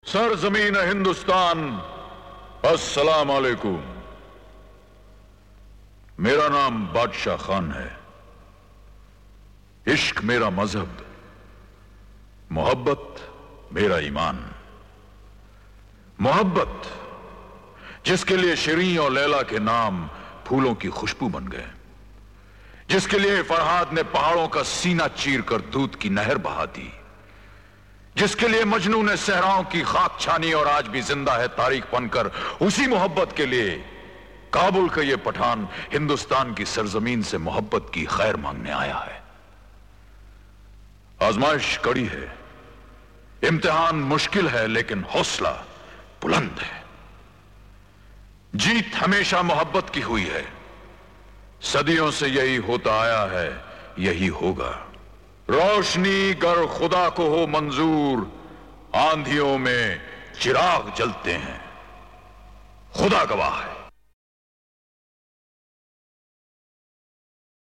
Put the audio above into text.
سرزمین ہندوستان، السلام علیکم۔ میرا نام بادشاہ خان ہے۔ عشق میرا مذہب، محبت میرا ایمان۔ محبت جس کے لیے شیریں اور لیلا کے نام پھولوں کی خوشبو بن گئے، جس کے لیے فرہاد نے پہاڑوں کا سینہ چیر کر دودھ کی نہر بہا دی، جس کے لیے مجنوں نے صحراؤں کی خاک چھانی اور آج بھی زندہ ہے تاریخ بن کر، اسی محبت کے لیے کابل کا یہ پٹھان ہندوستان کی سرزمین سے محبت کی خیر مانگنے آیا ہے۔ آزمائش کڑی ہے، امتحان مشکل ہے، لیکن حوصلہ بلند ہے۔ جیت ہمیشہ محبت کی ہوئی ہے، صدیوں سے یہی ہوتا آیا ہے، یہی ہوگا۔ روشنی گر خدا کو ہو منظور، آندھیوں میں چراغ جلتے ہیں، خدا گواہ ہے۔